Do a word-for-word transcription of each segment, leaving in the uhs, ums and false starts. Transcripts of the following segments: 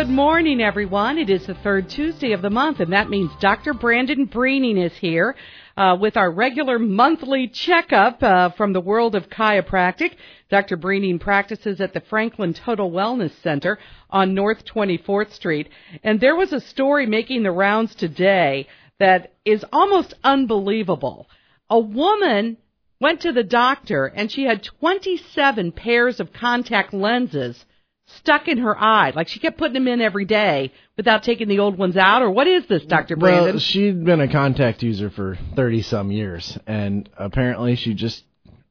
morning, everyone. It is the third Tuesday of the month, and that means Doctor Brandon Breening is here uh, with our regular monthly checkup uh, from the world of chiropractic. Doctor Breening practices at the Franklin Total Wellness Center on North twenty-fourth Street. And there was a story making the rounds today that is almost unbelievable. A woman went to the doctor, and she had twenty-seven pairs of contact lenses stuck in her eye. Like, she kept putting them in every day without taking the old ones out? Or what is this, Doctor Brandon? Well, she'd been a contact user for thirty-some years, and apparently she just...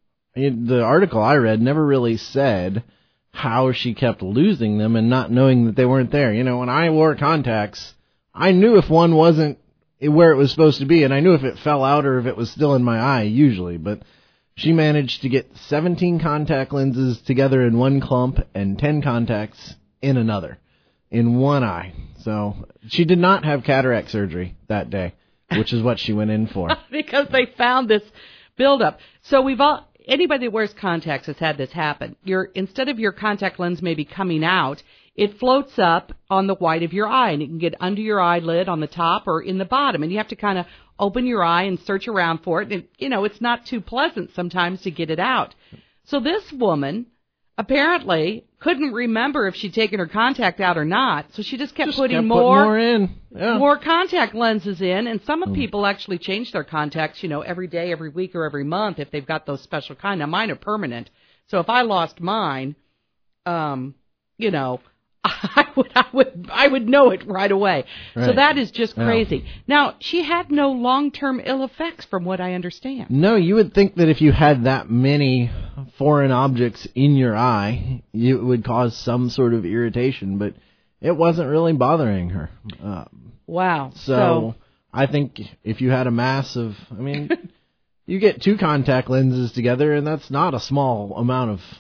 The article I read never really said how she kept losing them and not knowing that they weren't there. You know, when I wore contacts, I knew if one wasn't where it was supposed to be, and I knew if it fell out or if it was still in my eye, usually, but... She managed to get seventeen contact lenses together in one clump and ten contacts in another, in one eye. So she did not have cataract surgery that day, which is what she went in for. Because they found this buildup. So we've all, anybody that wears contacts has had this happen. Your instead of your contact lens maybe coming out, it floats up on the white of your eye, and it can get under your eyelid on the top or in the bottom, and you have to kind of open your eye and search around for it. And, you know, it's not too pleasant sometimes to get it out. So this woman apparently couldn't remember if she'd taken her contact out or not, so she just kept just putting kept more, more in, yeah. more contact lenses in. And some mm. people actually change their contacts, you know, every day, every week, or every month if they've got those special kind. Now, mine are permanent, so if I lost mine, um, you know, I would, I would, I would know it right away. Right. So that is just crazy. Yeah. Now, she had no long-term ill effects, from what I understand. No, you would think that if you had that many foreign objects in your eye, it would cause some sort of irritation, but it wasn't really bothering her. Uh, wow. So, so I think if you had a mass of, I mean, you get two contact lenses together, and that's not a small amount of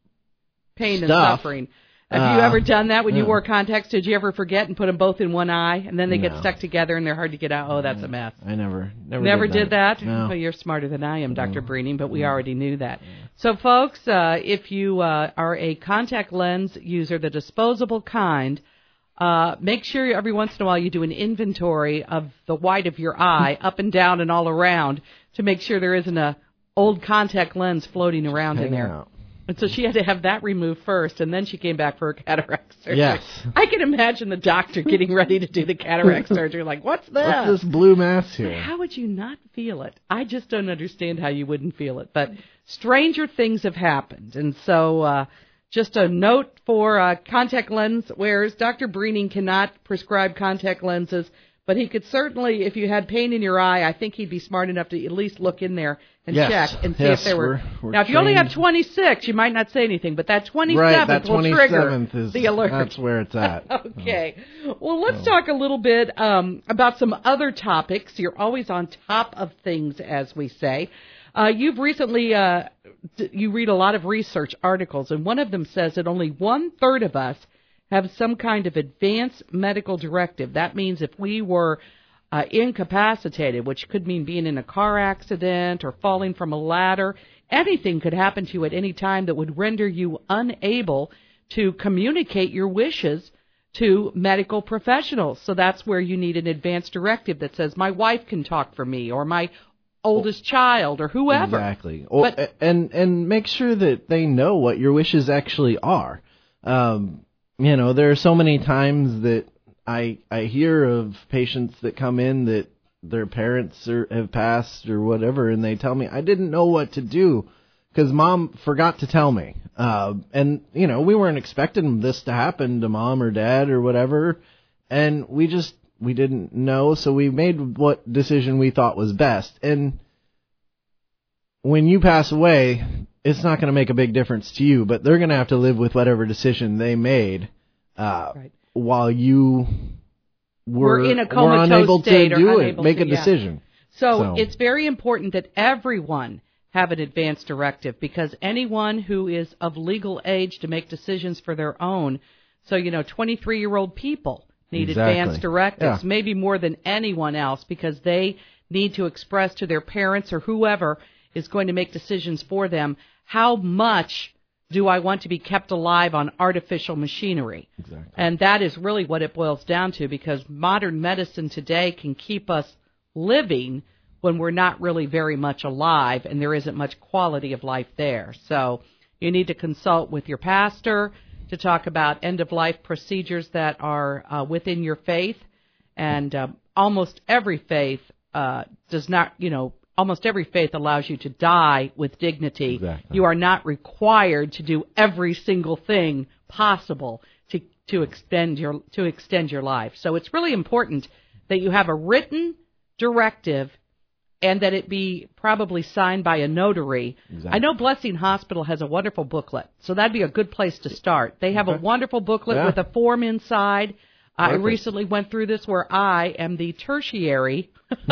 pain stuff. and suffering. Have you uh, ever done that when yeah. you wore contacts? Did you ever forget and put them both in one eye, and then they no. get stuck together and they're hard to get out? Oh, that's a mess. I never, never, never did that. Did that? No. Well, you're smarter than I am, Doctor Mm. Breening, but we Mm. already knew that. Yeah. So, folks, uh, if you uh, are a contact lens user, the disposable kind, uh, make sure every once in a while you do an inventory of the white of your eye, up and down and all around, to make sure there isn't a old contact lens floating around Hang in there. out. And so she had to have that removed first, and then she came back for her cataract surgery. Yes. I can imagine the doctor getting ready to do the cataract surgery, like, what's that? What's this blue mass here? How would you not feel it? I just don't understand how you wouldn't feel it. But stranger things have happened. And so uh, just a note for uh, contact lens wearers. Doctor Breening cannot prescribe contact lenses, but he could certainly, if you had pain in your eye, I think he'd be smart enough to at least look in there and yes. check and see yes, if there were. We're, we're now, if you only have twenty-six, you might not say anything, but that twenty-seventh right, that will trigger is, the alert. That's where it's at. Okay. Well, let's so. talk a little bit um, about some other topics. You're always on top of things, as we say. Uh, you've recently, uh, d- you read a lot of research articles, and one of them says that only one-third of us have some kind of advanced medical directive. That means if we were Uh, incapacitated, which could mean being in a car accident or falling from a ladder. Anything could happen to you at any time that would render you unable to communicate your wishes to medical professionals. So that's where you need an advance directive that says, my wife can talk for me, or my oldest child, or whoever. Exactly. But, and, and make sure that they know what your wishes actually are. Um, you know, there are so many times that I I hear of patients that come in that their parents are, have passed or whatever, and they tell me, I didn't know what to do because Mom forgot to tell me. Uh, and, you know, we weren't expecting this to happen to Mom or Dad or whatever, and we just, we didn't know, so we made what decision we thought was best. And when you pass away, it's not going to make a big difference to you, but they're going to have to live with whatever decision they made. Uh, right. While you were, we're in a were unable state to do it, make to, a decision. Yeah. So, so it's very important that everyone have an advance directive, because anyone who is of legal age to make decisions for their own, so, you know, twenty-three-year-old people need exactly. advance directives, yeah. maybe more than anyone else, because they need to express to their parents or whoever is going to make decisions for them how much do I want to be kept alive on artificial machinery? Exactly. And that is really what it boils down to, because modern medicine today can keep us living when we're not really very much alive and there isn't much quality of life there. So you need to consult with your pastor to talk about end-of-life procedures that are uh, within your faith. And uh, almost every faith uh, does not, you know, almost every faith allows you to die with dignity. Exactly. You are not required to do every single thing possible to to extend your to extend your life. So it's really important that you have a written directive and that it be probably signed by a notary. Exactly. I know Blessing Hospital has a wonderful booklet, so that'd be a good place to start. They have Okay. a wonderful booklet Yeah. with a form inside. I Perfect. recently went through this where I am the tertiary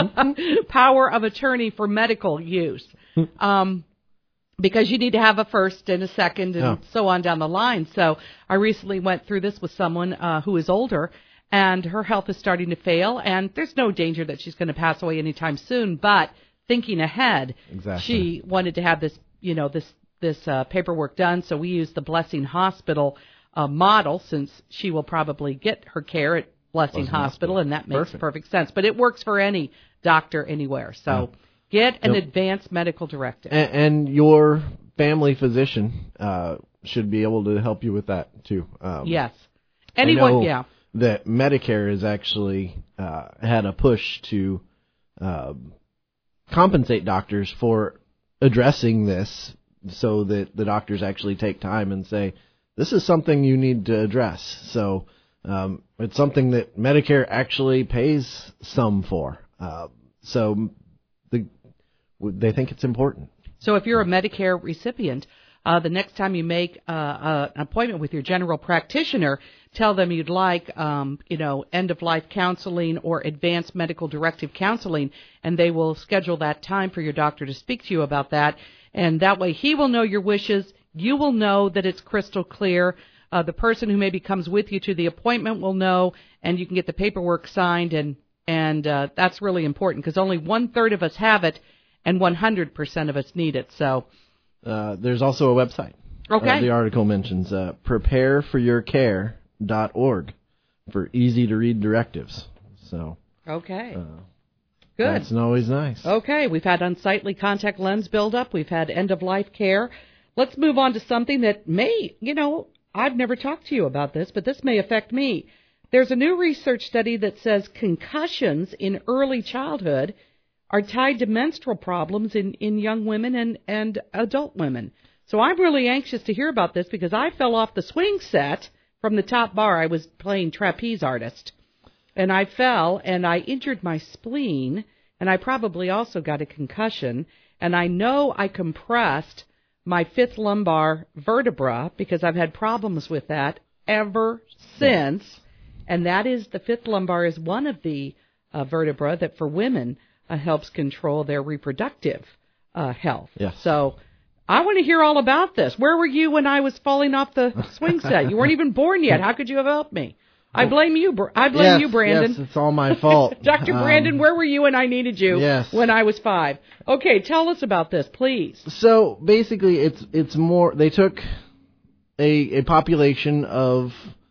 power of attorney for medical use, um, because you need to have a first and a second and Yeah. so on down the line. So I recently went through this with someone uh, who is older, and her health is starting to fail, and there's no danger that she's going to pass away anytime soon. But thinking ahead, Exactly. she wanted to have this, you know, this this uh, paperwork done. So we used the Blessing Hospital uh, model, since she will probably get her care at Blessing, Blessing Hospital, Hospital. and that makes Perfect. perfect sense. But it works for any doctor anywhere. So get an Yep. advanced medical directive. And, and your family physician uh, should be able to help you with that too. Um, Yes. I Anyone, know yeah. that Medicare has actually uh, had a push to uh, compensate doctors for addressing this, so that the doctors actually take time and say, this is something you need to address. So um, it's something that Medicare actually pays some for. Uh, so the, they think it's important. So if you're a Medicare recipient, uh, the next time you make uh, uh, an appointment with your general practitioner, tell them you'd like, um, you know, end-of-life counseling or advanced medical directive counseling, and they will schedule that time for your doctor to speak to you about that. And that way he will know your wishes. You will know that it's crystal clear. Uh, the person who maybe comes with you to the appointment will know, and you can get the paperwork signed, and, and uh, that's really important, because only one-third of us have it, and one hundred percent of us need it. So Uh, there's also a website. Okay. Uh, the article mentions uh, prepare for your care dot org for easy-to-read directives. So Okay. uh, Good. that's always nice. Okay. We've had unsightly contact lens buildup. We've had end-of-life care. Let's move on to something that may, you know, I've never talked to you about this, but this may affect me. There's a new research study that says concussions in early childhood are tied to menstrual problems in, in young women and, and adult women. So I'm really anxious to hear about this, because I fell off the swing set from the top bar. I was playing trapeze artist, and I fell, and I injured my spleen, and I probably also got a concussion, and I know I compressed my fifth lumbar vertebra, because I've had problems with that ever since, and that is the fifth lumbar is one of the uh, vertebra that for women uh, helps control their reproductive uh, health. Yes. So I want to hear all about this. Where were you when I was falling off the swing set? You weren't even born yet. How could you have helped me? I blame you. Br- I blame yes, you, Brandon. Yes, it's all my fault. Doctor Um, Brandon, where were you when I needed you? Yes. When I was five. Okay, tell us about this, please. So basically, it's it's more. They took a a population of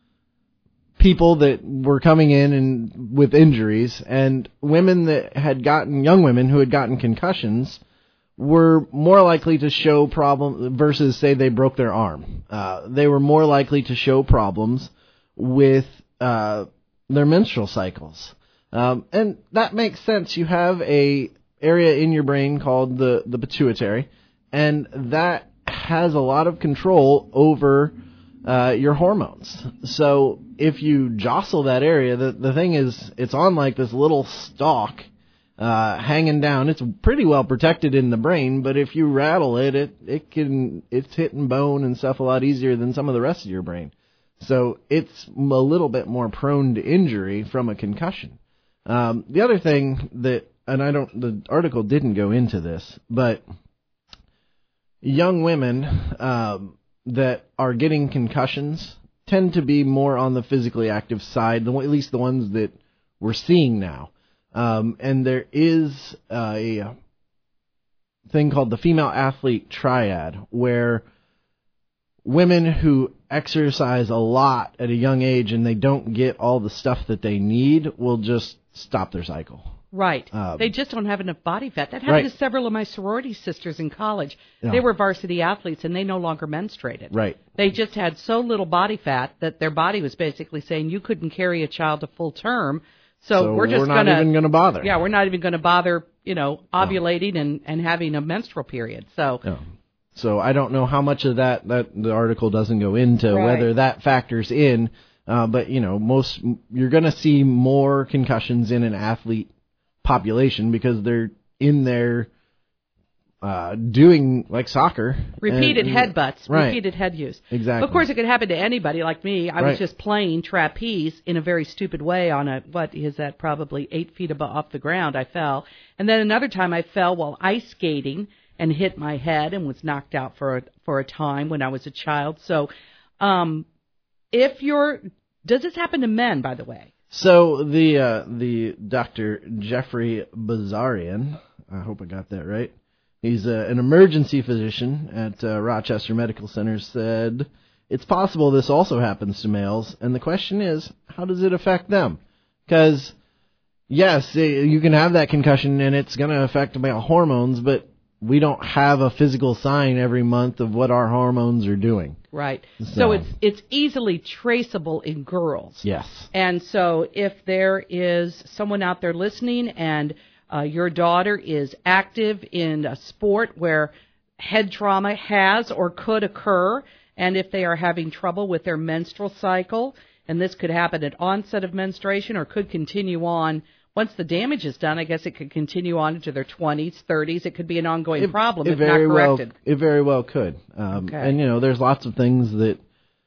people that were coming in and with injuries, and women that had gotten young women who had gotten concussions were more likely to show problem versus say they broke their arm. Uh, they were more likely to show problems with uh, their menstrual cycles, um, and that makes sense. You have a area in your brain called the the pituitary, and that has a lot of control over uh, your hormones. So if you jostle that area, the the thing is, it's on like this little stalk uh, hanging down. It's pretty well protected in the brain, but if you rattle it, it it can it's hitting bone and stuff a lot easier than some of the rest of your brain. So it's a little bit more prone to injury from a concussion. Um, the other thing that, and I don't, the article didn't go into this, but young women um, that are getting concussions tend to be more on the physically active side, the, at least the ones that we're seeing now. Um, and there is uh, a thing called the female athlete triad, where women who exercise a lot at a young age and they don't get all the stuff that they need will just stop their cycle. Right. Um, they just don't have enough body fat. That happened right. to several of my sorority sisters in college. Yeah. They were varsity athletes, and they no longer menstruated. Right. They just had so little body fat that their body was basically saying, you couldn't carry a child to full term, so, so we're just we're not gonna, even going to bother. Yeah, we're not even going to bother, you know, ovulating no. and, and having a menstrual period. So no. So I don't know how much of that, that the article doesn't go into, right. whether that factors in, uh, but, you know, most you're going to see more concussions in an athlete population because they're in there uh, doing like soccer. Repeated and, headbutts, right. repeated head use. Exactly. Of course, it could happen to anybody like me. I right. was just playing trapeze in a very stupid way on a, what is that, probably eight feet above off the ground. I fell. And then another time I fell while ice skating and hit my head and was knocked out for a, for a time when I was a child. So um, if you're, does this happen to men, by the way? So the uh, the Doctor Jeffrey Bazarian, I hope I got that right. He's uh, an emergency physician at uh, Rochester Medical Center. Said it's possible this also happens to males, and the question is, how does it affect them? Because yes, you can have that concussion, and it's going to affect male hormones, but we don't have a physical sign every month of what our hormones are doing. Right. So, So it's it's easily traceable in girls. Yes. And so if there is someone out there listening and uh, your daughter is active in a sport where head trauma has or could occur, and if they are having trouble with their menstrual cycle, and this could happen at onset of menstruation or could continue on once the damage is done, I guess it could continue on into their twenties, thirties. It could be an ongoing it, problem it if very not corrected. Well, it very well could. Um, okay. And, you know, there's lots of things that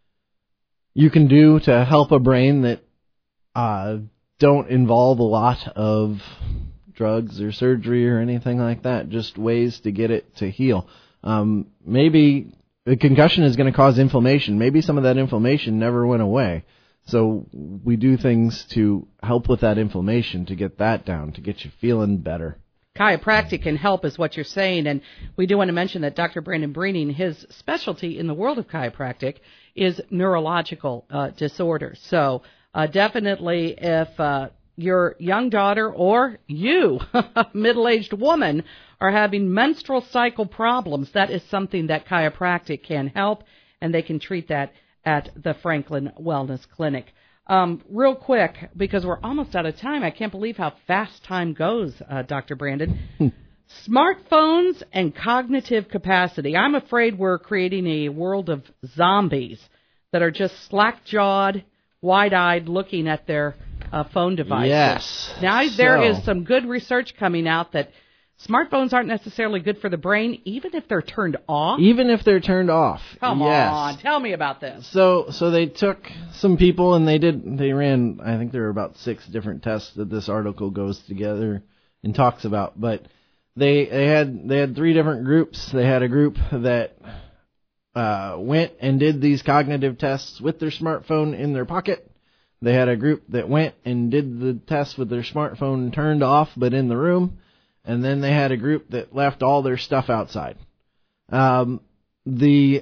you can do to help a brain that uh, don't involve a lot of drugs or surgery or anything like that, just ways to get it to heal. Um, maybe the concussion is going to cause inflammation. Maybe some of that inflammation never went away. So we do things to help with that inflammation, to get that down, to get you feeling better. Chiropractic can help is what you're saying, and we do want to mention that Doctor Brandon Breening, his specialty in the world of chiropractic is neurological uh, disorders. So uh, definitely if uh, your young daughter or you, middle-aged woman, are having menstrual cycle problems, that is something that chiropractic can help, and they can treat that at the Franklin Wellness Clinic. Um, real quick, because we're almost out of time, I can't believe how fast time goes, uh, Doctor Brandon. Smartphones and cognitive capacity. I'm afraid we're creating a world of zombies that are just slack-jawed, wide-eyed looking at their uh, phone devices. Yes. Now, there So. is some good research coming out that smartphones aren't necessarily good for the brain, even if they're turned off. Even if they're turned off. Come yes. on, tell me about this. So, so they took some people and they did. They ran. I think there were about six different tests that this article goes together and talks about. But they they had they had three different groups. They had a group that uh, went and did these cognitive tests with their smartphone in their pocket. They had a group that went and did the test with their smartphone turned off but in the room. And then they had a group that left all their stuff outside. Um, the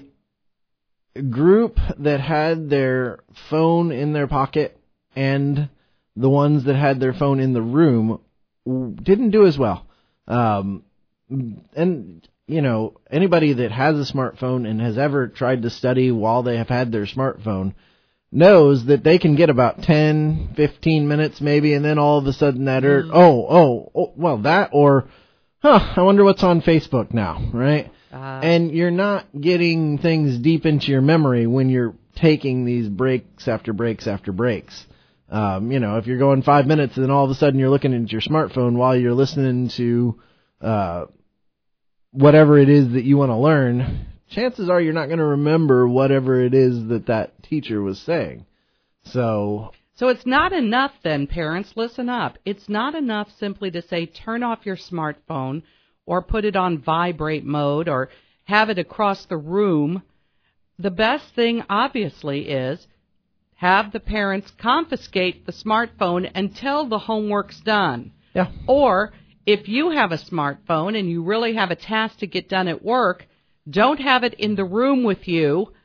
group that had their phone in their pocket and the ones that had their phone in the room didn't do as well. Um, and, you know, anybody that has a smartphone and has ever tried to study while they have had their smartphone knows that they can get about ten, fifteen minutes maybe, and then all of a sudden that, er, oh, oh, oh, well, that, or, huh, I wonder what's on Facebook now, right? Uh, and you're not getting things deep into your memory when you're taking these breaks after breaks after breaks. Um, you know, if you're going five minutes and then all of a sudden you're looking at your smartphone while you're listening to uh, whatever it is that you want to learn, chances are you're not going to remember whatever it is that that teacher was saying. So so it's not enough then, parents, listen up. It's not enough simply to say turn off your smartphone or put it on vibrate mode or have it across the room. The best thing, obviously, is have the parents confiscate the smartphone until the homework's done. Yeah. Or if you have a smartphone and you really have a task to get done at work, don't have it in the room with you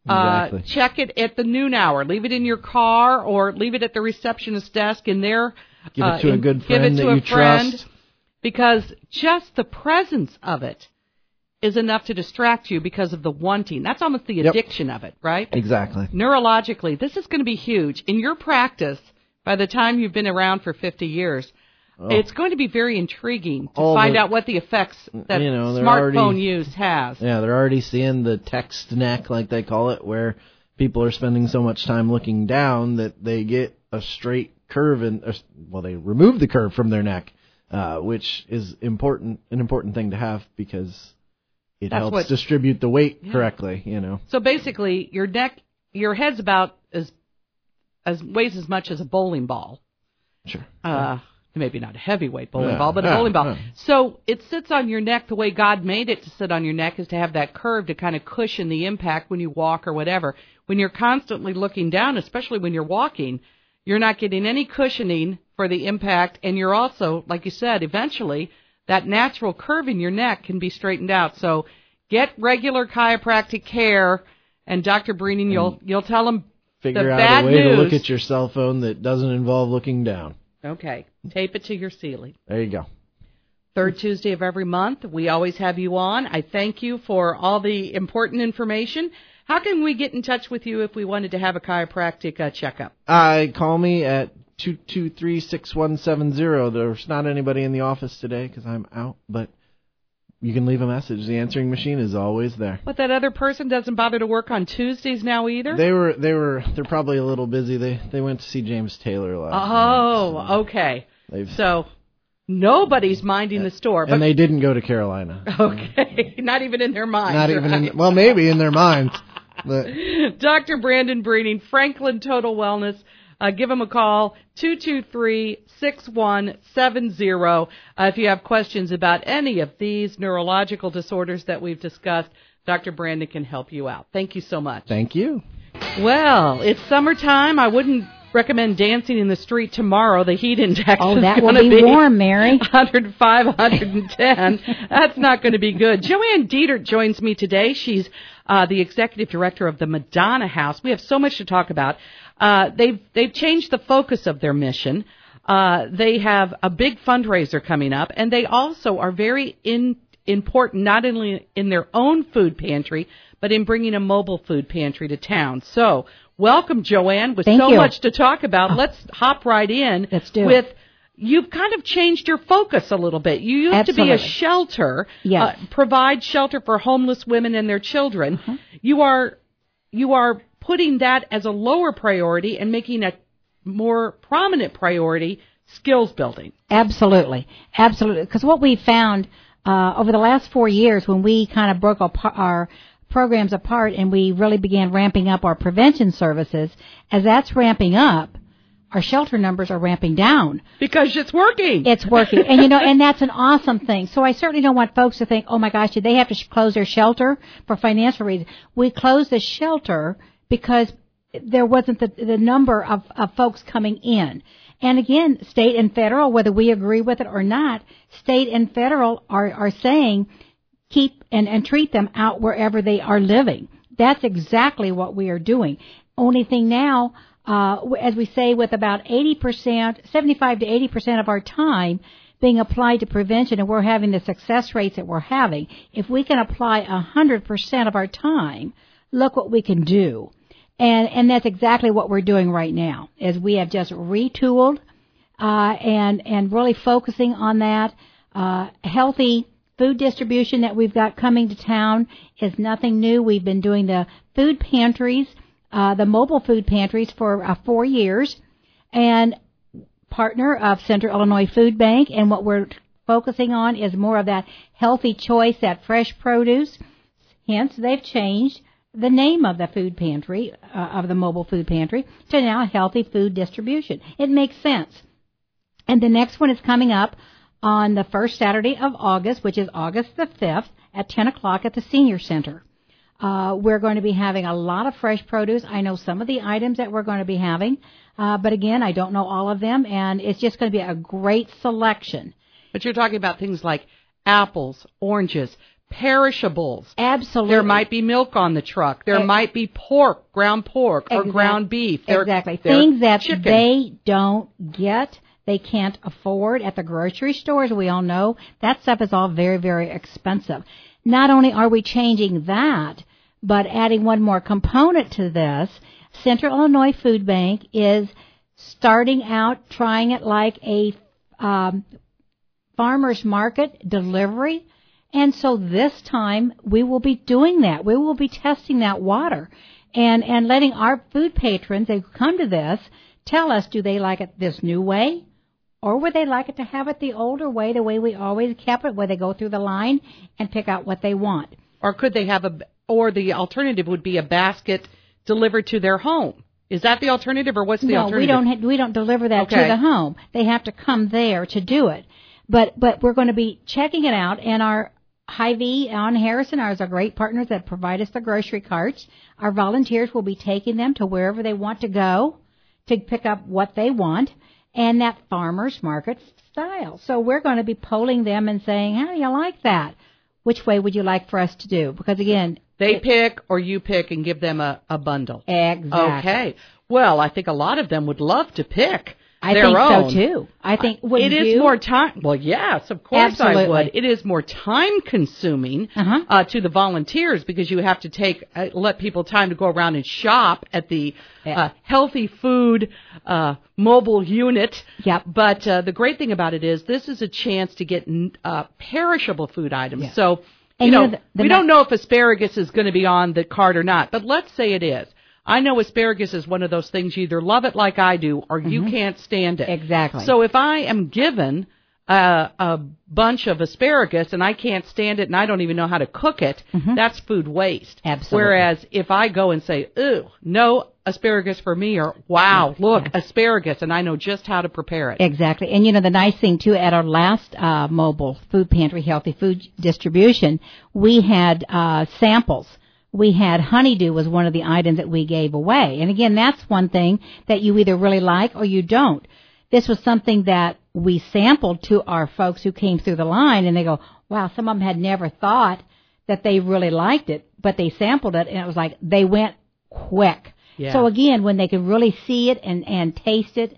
Exactly. Uh, check it at the noon hour. Leave it in your car or leave it at the receptionist's desk in there. Give it to uh, a good give friend it to that a you friend, trust. Because just the presence of it is enough to distract you because of the wanting. That's almost the Yep. addiction of it, right? Exactly. Neurologically, this is going to be huge. In your practice, by the time you've been around for fifty years, Oh. it's going to be very intriguing to All find the- out what the effects that you know, they're smartphone already- use has. Yeah, they're already seeing the text neck, like they call it, where people are spending so much time looking down that they get a straight curve, and well, they remove the curve from their neck, uh, which is important, an important thing to have because it That's helps what- distribute the weight Yeah. correctly. You know. So basically, your neck, your head's about as as weighs as much as a bowling ball. Sure. Uh, maybe not a heavyweight bowling Yeah, ball, but a yeah, bowling ball. yeah. So it sits on your neck. The way God made it to sit on your neck is to have that curve to kind of cushion the impact when you walk or whatever. When you're constantly looking down, especially when you're walking, you're not getting any cushioning for the impact, and you're also, like you said, eventually that natural curve in your neck can be straightened out. So get regular chiropractic care, and Doctor Breening, you'll you'll tell them Figure the out bad a way news. to look at your cell phone that doesn't involve looking down. Okay, tape it to your ceiling. There you go. Third Tuesday of every month, we always have you on. I thank you for all the important information. How can we get in touch with you if we wanted to have a chiropractic uh, checkup? I call me at two two three, six one seven zero. There's not anybody in the office today because I'm out, but you can leave a message. The answering machine is always there. But that other person doesn't bother to work on Tuesdays now either? They were they were they're probably a little busy. They they went to see James Taylor last night. Oh, so okay. they've- So nobody's minding the store. But and they didn't go to Carolina. okay, not even in their minds. Not even right? in, well, maybe in their minds. But Doctor Brandon Breening, Franklin Total Wellness. Uh, give them a call, two two three, six one seven zero. Uh, if you have questions about any of these neurological disorders that we've discussed, Doctor Brandon can help you out. Thank you so much. thank you. Well, it's summertime. I wouldn't recommend dancing in the street tomorrow. The heat index Oh, is that will going to be be warm, Mary. one hundred five, one hundred ten. That's not going to be good. Joanne Dietert joins me today. She's uh, the executive director of the Madonna House. We have so much to talk about. Uh, they've they've changed the focus of their mission. Uh, they have a big fundraiser coming up, and they also are very in, important not only in their own food pantry, but in bringing a mobile food pantry to town. So, welcome, Joanne. With Thank so you. much to talk about, let's hop right in. Let's do it. with You've kind of changed your focus a little bit. You used to be a Absolutely. shelter, Yes. uh, provide shelter for homeless women and their children. Uh-huh. You are you are putting that as a lower priority and making a more prominent priority, skills building. Absolutely. Absolutely. Because what we found uh, over the last four years when we kind of broke our, our programs apart and we really began ramping up our prevention services, as that's ramping up, our shelter numbers are ramping down. Because it's working. It's working. And, you know, and that's an awesome thing. So I certainly don't want folks to think, oh, my gosh, did they have to sh- close their shelter for financial reasons? We closed the shelter because there wasn't the, the number of, of folks coming in. And again, state and federal, whether we agree with it or not, state and federal are, are saying keep and, and treat them out wherever they are living. That's exactly what we are doing. Only thing now, uh, as we say, with about eighty percent, seventy-five to eighty percent of our time being applied to prevention, and we're having the success rates that we're having, if we can apply one hundred percent of our time, look what we can do. And and that's exactly what we're doing right now, is we have just retooled uh, and and really focusing on that. Uh, healthy food distribution that we've got coming to town is nothing new. We've been doing the food pantries, uh, the mobile food pantries for uh, four years, and partner of Central Illinois Food Bank. And what we're focusing on is more of that healthy choice, that fresh produce. Hence, they've changed the name of the food pantry, uh, of the mobile food pantry, to now Healthy Food Distribution. It makes sense. And the next one is coming up on the first Saturday of August, which is August the fifth, at ten o'clock at the Senior Center. Uh, we're going to be having a lot of fresh produce. I know some of the items that we're going to be having, uh, but again, I don't know all of them, and it's just going to be a great selection. But you're talking about things like apples, oranges, perishables. Absolutely. There might be milk on the truck. There Ex- might be pork, ground pork, or Exact- ground beef. They're, exactly. they're Things that chicken. they don't get, they can't afford at the grocery stores. We all know that stuff is all very, very expensive. Not only are we changing that, but adding one more component to this, Central Illinois Food Bank is starting out trying it like a um, farmer's market delivery. And so this time we will be doing that. We will be testing that water and, and letting our food patrons, they come to this, tell us, do they like it this new way? Or would they like it to have it the older way, the way we always kept it, where they go through the line and pick out what they want? Or could they have a, or the alternative would be a basket delivered to their home. Is that the alternative, or what's the no, alternative? we don't. Ha- we don't deliver that Okay. to the home. They have to come there to do it. But but we're going to be checking it out, and our Hy-Vee on Harrison are our great partners that provide us the grocery carts. Our volunteers will be taking them to wherever they want to go to pick up what they want, and that farmers market style. So we're going to be polling them and saying, how do you like that? Which way would you like for us to do? Because again, They it, pick or you pick and give them a, a bundle. exactly. Okay. Well, I think a lot of them would love to pick I their think own. so too. I think would it is you? more time. Well, yes, of course I Absolutely. would. It is more time consuming Uh-huh. uh, to the volunteers because you have to take uh, let people time to go around and shop at the Yeah. uh, healthy food uh, mobile unit. Yep. But uh, the great thing about it is this is a chance to get uh, perishable food items. Yeah. So And you know, you know, the- the we ma- don't know if asparagus is going to be on the cart or not, but let's say it is. I know asparagus is one of those things you either love it like I do or you can't stand it. Exactly. So if I am given a, a bunch of asparagus and I can't stand it and I don't even know how to cook it, that's food waste. Absolutely. Whereas if I go and say, ooh, no asparagus for me, or wow, look, asparagus, and I know just how to prepare it. Exactly. And, you know, the nice thing, too, at our last uh, mobile food pantry, healthy food distribution, we had uh, samples. We had honeydew was one of the items that we gave away. And, again, that's one thing that you either really like or you don't. This was something that we sampled to our folks who came through the line, and they go, wow, some of them had never thought that they really liked it, but they sampled it, and it was like they went quick. Yeah. So, again, when they can really see it and, and taste it,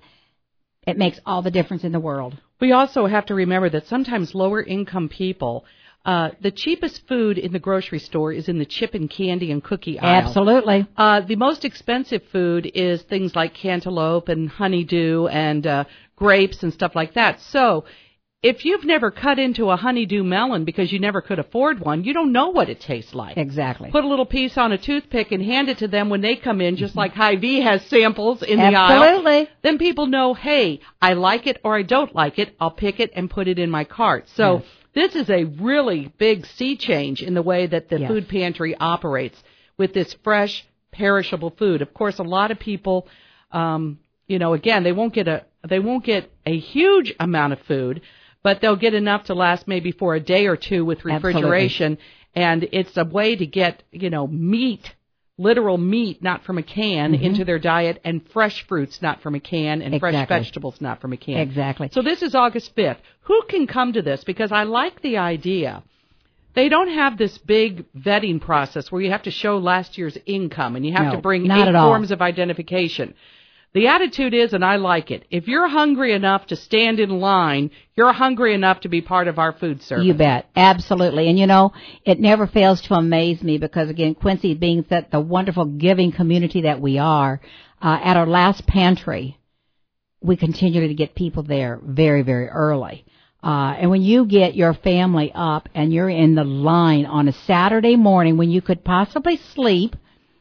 it makes all the difference in the world. We also have to remember that sometimes lower income people, uh, the cheapest food in the grocery store is in the chip and candy and cookie aisle. Absolutely. Uh, the most expensive food is things like cantaloupe and honeydew and uh, grapes and stuff like that. So if you've never cut into a honeydew melon because you never could afford one, you don't know what it tastes like. Exactly. Put a little piece on a toothpick and hand it to them when they come in, just like Hy-Vee has samples in the aisle. Absolutely. Then people know, hey, I like it or I don't like it. I'll pick it and put it in my cart. So Yes. this is a really big sea change in the way that the Yes. food pantry operates with this fresh, perishable food. Of course, a lot of people, um, you know, again, they won't get a they won't get a huge amount of food, but they'll get enough to last maybe for a day or two with refrigeration. Absolutely. And it's a way to get, you know, meat, literal meat, not from a can, Mm-hmm. into their diet, and fresh fruits, not from a can, and fresh Exactly. vegetables, not from a can. Exactly. So this is August fifth. Who can come to this? Because I like the idea. They don't have this big vetting process where you have to show last year's income and you have No, to bring not eight at all. forms of identification. The attitude is, and I like it, if you're hungry enough to stand in line, you're hungry enough to be part of our food service. You bet. Absolutely. And, you know, it never fails to amaze me because, again, Quincy being that the wonderful giving community that we are, uh, at our last pantry, we continue to get people there very, very early. Uh, and when you get your family up and you're in the line on a Saturday morning when you could possibly sleep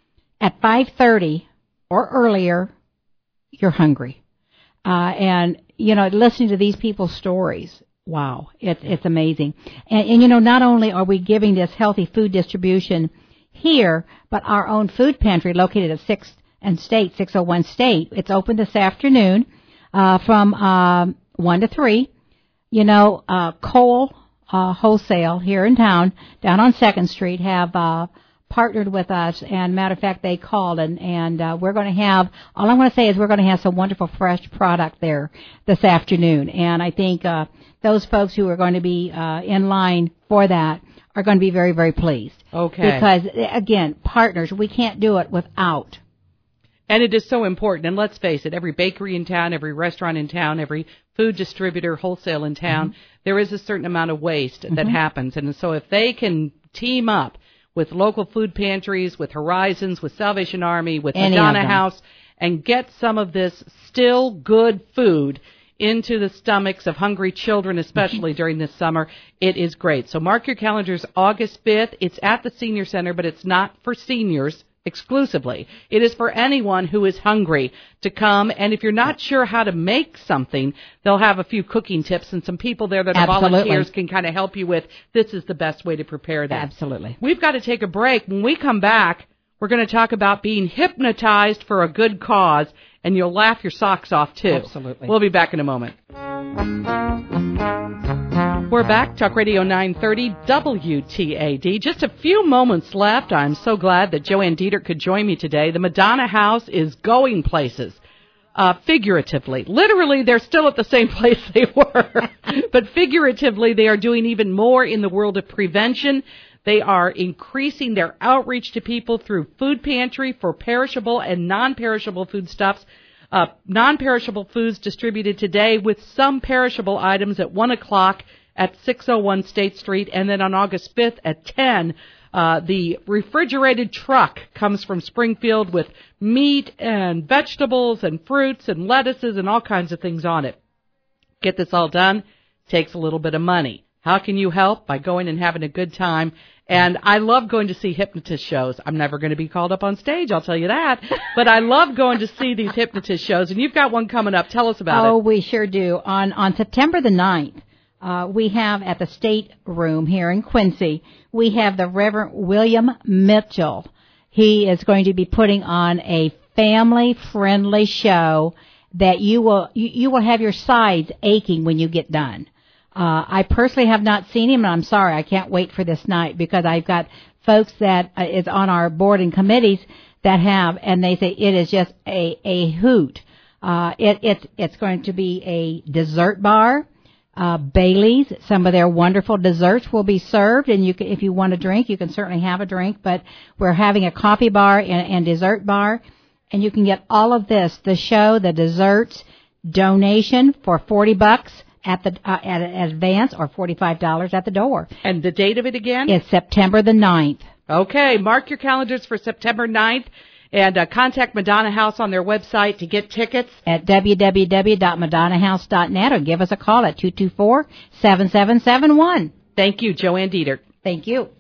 at five thirty or earlier, you're hungry. Uh, and, you know, listening to these people's stories, wow, it's it's amazing. And, and, you know, not only are we giving this healthy food distribution here, but our own food pantry located at sixth and State, six oh one State. It's open this afternoon uh, from um, one to three. You know, uh, Cole uh, Wholesale here in town, down on second Street, have uh, partnered with us. And matter of fact, they called, and, and uh, we're going to have, all I'm going to say is we're going to have some wonderful fresh product there this afternoon. And I think uh, those folks who are going to be uh, in line for that are going to be very, very pleased. Okay. Because, again, partners, we can't do it without. And it is so important. And let's face it, every bakery in town, every restaurant in town, every food distributor, wholesale in town, mm-hmm. there is a certain amount of waste mm-hmm. that happens. And so if they can team up with local food pantries, with Horizons, with Salvation Army, with Any Madonna House, and get some of this still good food into the stomachs of hungry children, especially mm-hmm. during this summer, it is great. So mark your calendars, August fifth. It's at the Senior Center, but it's not for seniors exclusively. It is for anyone who is hungry to come. And if you're not sure how to make something, they'll have a few cooking tips, and some people there that are Absolutely. volunteers can kind of help you with, this is the best way to prepare that. Absolutely. We've got to take a break. When we come back, we're going to talk about being hypnotized for a good cause, and you'll laugh your socks off, too. Absolutely. We'll be back in a moment. We're back, Talk Radio nine thirty W T A D. Just a few moments left. I'm so glad that Joanne Dieter could join me today. The Madonna House is going places, uh, figuratively. Literally, they're still at the same place they were. But figuratively, they are doing even more in the world of prevention. They are increasing their outreach to people through food pantry for perishable and non-perishable foodstuffs. Uh, non-perishable foods distributed today with some perishable items at one o'clock at six oh one State Street, and then on August fifth at ten, uh, the refrigerated truck comes from Springfield with meat and vegetables and fruits and lettuces and all kinds of things on it. Get this all done. Takes a little bit of money. How can you help? By going and having a good time. And I love going to see hypnotist shows. I'm never going to be called up on stage, I'll tell you that. But I love going to see these hypnotist shows. And you've got one coming up. Tell us about oh, it. Oh, we sure do. On on September the ninth, uh, we have at the State Room here in Quincy, we have the Reverend William Mitchell. He is going to be putting on a family-friendly show that you will you, you will have your sides aching when you get done. Uh, I personally have not seen him, and I'm sorry, I can't wait for this night because I've got folks that uh, is on our board and committees that have, and they say it is just a, a hoot. Uh, it, it, it's going to be a dessert bar, uh, Bailey's. Some of their wonderful desserts will be served, and you can, if you want a drink, you can certainly have a drink, but we're having a coffee bar and, and dessert bar, and you can get all of this, the show, the desserts, donation for forty bucks. At the uh, at an advance or forty-five dollars at the door. And the date of it again? It's September the ninth. Okay, mark your calendars for September ninth, and uh, contact Madonna House on their website to get tickets. At w w w dot madonna house dot net, or give us a call at two two four, seven seven seven one. Thank you, Joanne Dieter. Thank you.